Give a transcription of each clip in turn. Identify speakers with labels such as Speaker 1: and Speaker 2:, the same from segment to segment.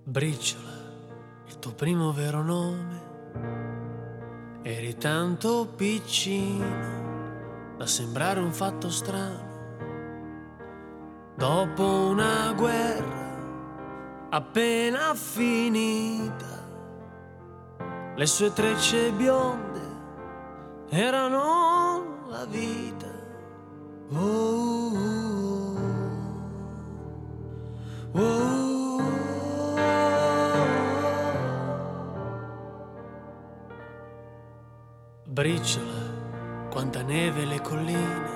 Speaker 1: Briciola, il tuo primo vero nome. Eri tanto piccino da sembrare un fatto strano. Dopo una guerra appena finita, le sue trecce bionde erano la vita. Oh, oh, oh. Briciola, quanta neve le colline,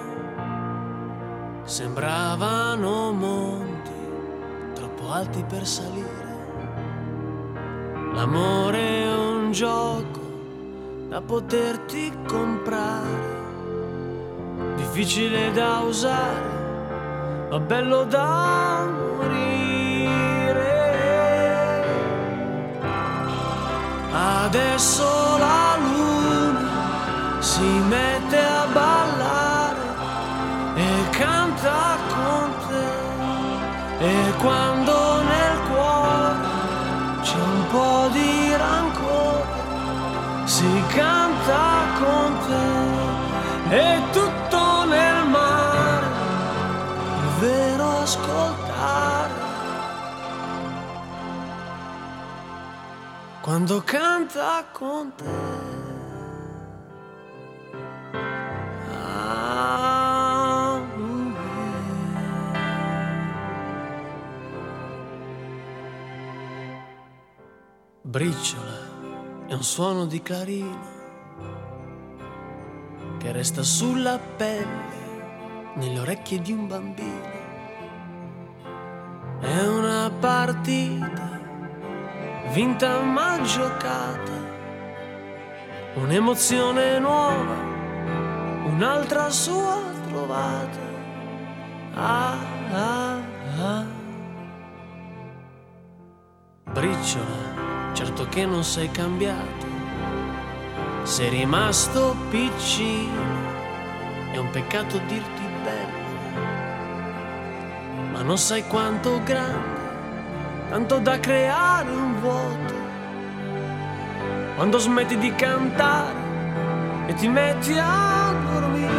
Speaker 1: sembravano monti troppo alti per salire. L'amore è un gioco da poterti comprare, difficile da usare, ma bello da morire. Adesso la luna si mette a ballare e canta con te, e quando nel cuore c'è un po' di rancore si canta con te, e tutto nel mare è vero ascoltare quando canta con te. Briciola è un suono di clarino che resta sulla pelle, nelle orecchie di un bambino. È una partita vinta ma giocata, un'emozione nuova, un'altra sua trovata. Ah, ah, ah. Briciola, certo che non sei cambiato, sei rimasto piccino, è un peccato dirti bello, ma non sai quanto grande, tanto da creare un vuoto. Quando smetti di cantare e ti metti a dormire,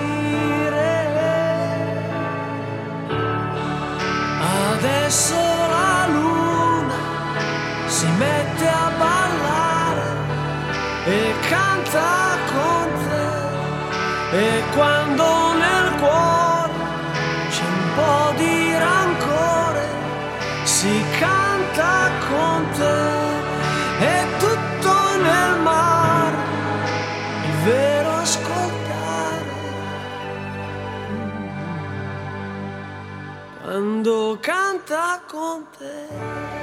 Speaker 1: adesso la luna si mette a ballare e canta con te, e quando nel cuore c'è un po' di rancore si canta con te, e tutto nel mare il vero ascoltare quando canta con te.